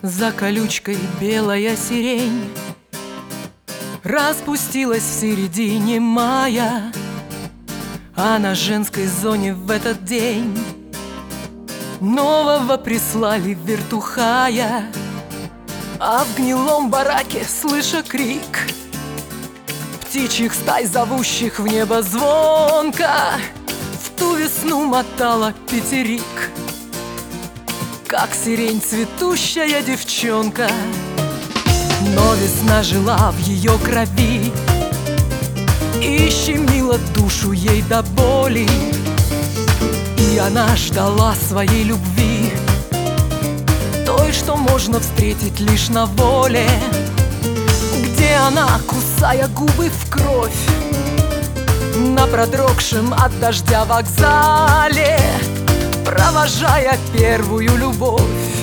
За колючкой белая сирень распустилась в середине мая, а на женской зоне в этот день нового прислали вертухая. А в гнилом бараке, слыша крик птичьих стай, зовущих в небо звонко, в ту весну мотала пятерик, как сирень цветущая девчонка. Но весна жила в ее крови и щемила душу ей до боли, и она ждала своей любви, той, что можно встретить лишь на воле, где она, кусая губы в кровь, на продрогшем от дождя вокзале, провожая первую любовь,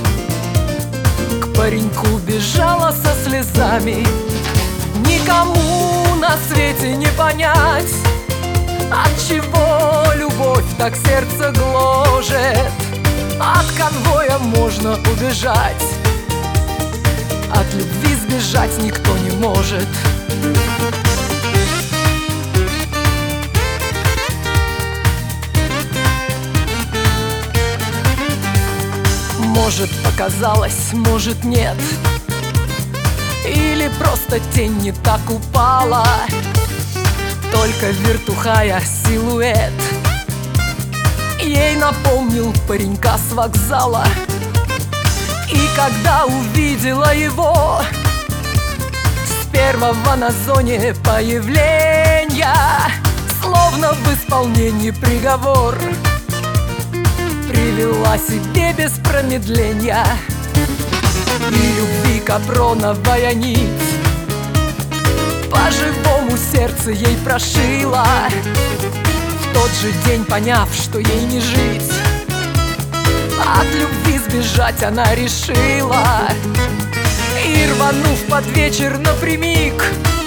к пареньку бежала со слезами. Никому на свете не понять, отчего любовь так сердце гложет. От конвоя можно убежать, от любви сбежать никто не может. Может, показалось, может, нет, или просто тень не так упала, только вертухая силуэт ей напомнил паренька с вокзала. И когда увидела его с первого на зоне появления, словно в исполнении приговор, привела себе без промедления. И любви капроновая нить по-живому сердце ей прошила, в тот же день поняв, что ей не жить, от любви сбежать она решила. И рванув под вечер напрямик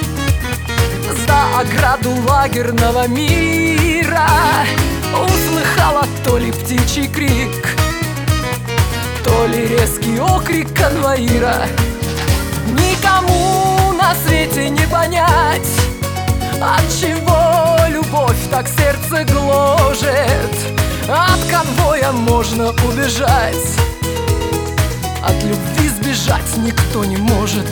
за ограду лагерного мира, услыхала то ли птичий крик, то ли резкий окрик конвоира. Никому на свете не понять, отчего любовь так сердце гложет. От конвоя можно убежать, от любви сбежать никто не может.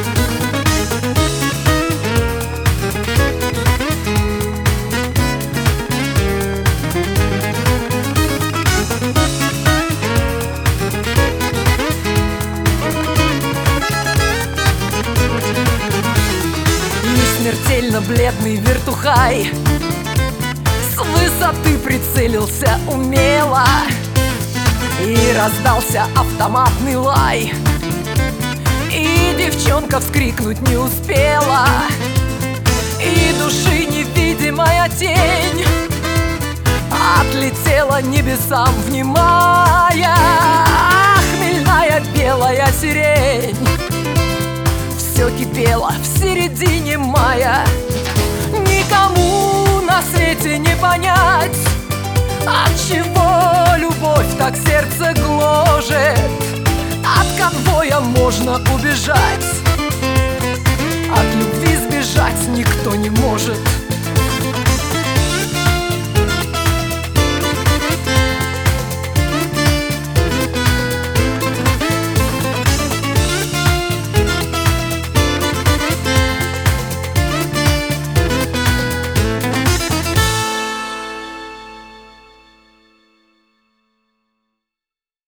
Смертельно бледный вертухай с высоты прицелился умело, и раздался автоматный лай, и девчонка вскрикнуть не успела, и души невидимая тень отлетела небесам, внимая. Хмельная белая сирень все кипело в середине мая. Никому на свете не понять, отчего любовь так сердце гложет. От конвоя можно убежать, от любви сбежать никто не может.